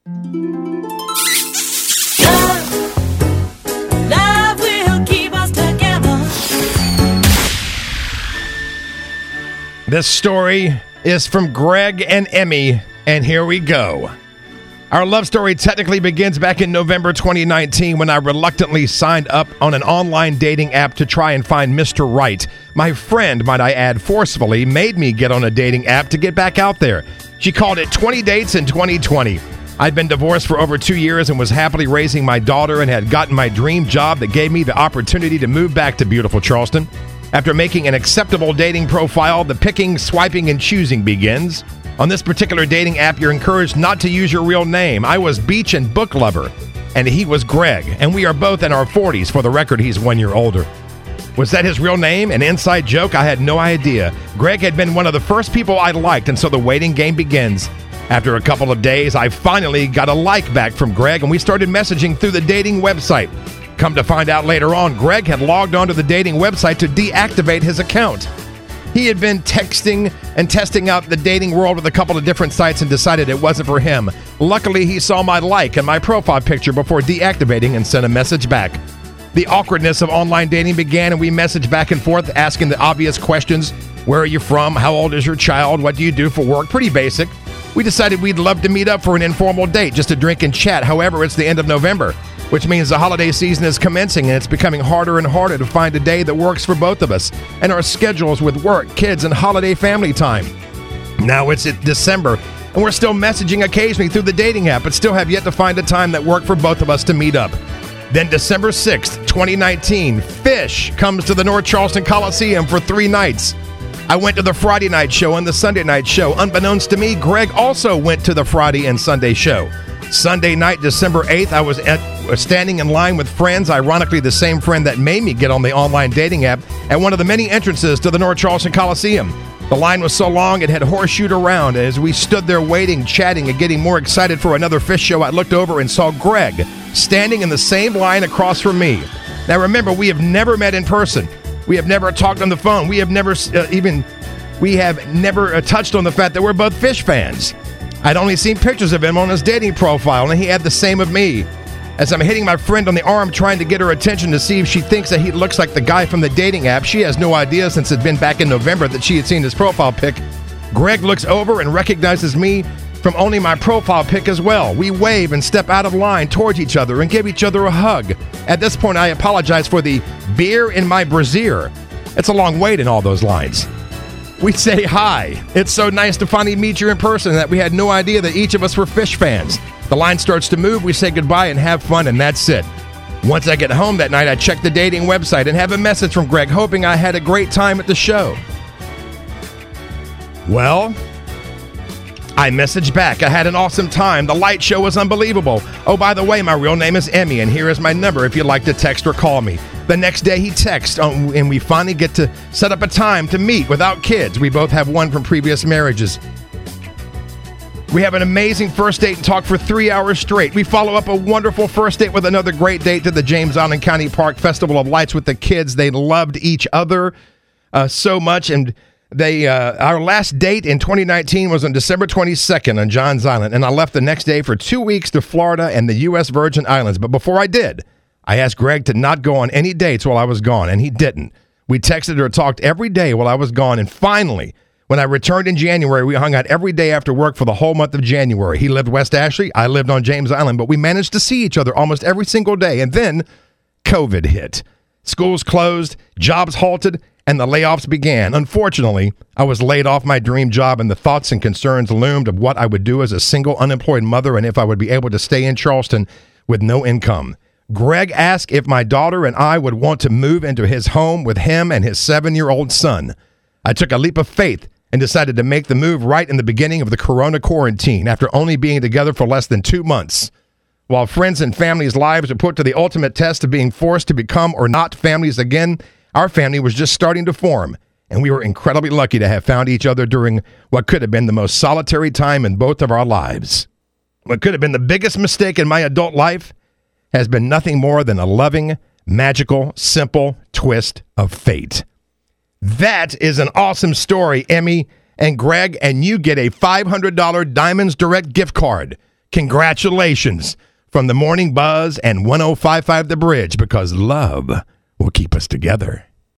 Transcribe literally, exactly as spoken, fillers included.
Love will keep us together. This story is from Greg and Emmy, and here we go. Our love story technically begins back in November twenty nineteen when I reluctantly signed up on an online dating app to try and find Mister Right. My friend, might I add, forcefully made me get on a dating app to get back out there. She called it twenty dates in twenty twenty. I'd been divorced for over two years and was happily raising my daughter and had gotten my dream job that gave me the opportunity to move back to beautiful Charleston. After making an acceptable dating profile, the picking, swiping, and choosing begins. On this particular dating app, you're encouraged not to use your real name. I was Beach and Book Lover, and he was Greg, and we are both in our forties. For the record, he's one year older. Was that his real name? An inside joke? I had no idea. Greg had been one of the first people I liked, and so the waiting game begins. After a couple of days, I finally got a like back from Greg, and we started messaging through the dating website. Come to find out later on, Greg had logged onto the dating website to deactivate his account. He had been texting and testing out the dating world with a couple of different sites and decided it wasn't for him. Luckily, he saw my like and my profile picture before deactivating and sent a message back. The awkwardness of online dating began, and we messaged back and forth, asking the obvious questions. Where are you from? How old is your child? What do you do for work? Pretty basic. We decided we'd love to meet up for an informal date, just to drink and chat. However, it's the end of November, which means the holiday season is commencing, and it's becoming harder and harder to find a day that works for both of us and our schedules with work, kids, and holiday family time. Now it's at December, and we're still messaging occasionally through the dating app, but still have yet to find a time that worked for both of us to meet up. Then December sixth, twenty nineteen, Fish comes to the North Charleston Coliseum for three nights. I went to the Friday night show and the Sunday night show. Unbeknownst to me, Greg also went to the Friday and Sunday show. Sunday night, December eighth, I was at, standing in line with friends, ironically the same friend that made me get on the online dating app, at one of the many entrances to the North Charleston Coliseum. The line was so long it had horseshoed around. As we stood there waiting, chatting, and getting more excited for another Fish show, I looked over and saw Greg standing in the same line across from me. Now remember, we have never met in person. We have never talked on the phone. We have never uh, even, we have never uh, touched on the fact that we're both Fish fans. I'd only seen pictures of him on his dating profile, and he had the same of me. As I'm hitting my friend on the arm trying to get her attention to see if she thinks that he looks like the guy from the dating app, she has no idea, since it's been back in November, that she had seen his profile pic. Greg looks over and recognizes me from only my profile pic as well. We wave and step out of line towards each other and give each other a hug. At this point, I apologize for the beer in my brassiere. It's a long wait in all those lines. We say hi. It's so nice to finally meet you in person that we had no idea that each of us were Fish fans. The line starts to move, we say goodbye and have fun, and that's it. Once I get home that night, I check the dating website and have a message from Greg hoping I had a great time at the show. Well, I messaged back. I had an awesome time. The light show was unbelievable. Oh, by the way, my real name is Emmy, and here is my number if you'd like to text or call me. The next day he texts, um, and we finally get to set up a time to meet without kids. We both have one from previous marriages. We have an amazing first date and talk for three hours straight. We follow up a wonderful first date with another great date to the James Island County Park Festival of Lights with the kids. They loved each other uh, so much, and They, uh, our last date in twenty nineteen was on December twenty-second on Johns Island, and I left the next day for two weeks to Florida and the U S Virgin Islands. But before I did, I asked Greg to not go on any dates while I was gone, and he didn't. We texted or talked every day while I was gone, and finally, when I returned in January, we hung out every day after work for the whole month of January. He lived West Ashley, I lived on James Island, but we managed to see each other almost every single day, and then COVID hit. Schools closed, jobs halted, and the layoffs began. Unfortunately, I was laid off my dream job, and the thoughts and concerns loomed of what I would do as a single unemployed mother and if I would be able to stay in Charleston with no income. Greg asked if my daughter and I would want to move into his home with him and his seven-year-old son. I took a leap of faith and decided to make the move right in the beginning of the corona quarantine after only being together for less than two months. While friends and families' lives were put to the ultimate test of being forced to become or not families again, our family was just starting to form, and we were incredibly lucky to have found each other during what could have been the most solitary time in both of our lives. What could have been the biggest mistake in my adult life has been nothing more than a loving, magical, simple twist of fate. That is an awesome story, Emmy and Greg, and you get a five hundred dollars Diamonds Direct gift card. Congratulations from the Morning Buzz and one oh five point five The Bridge, because love will keep us together.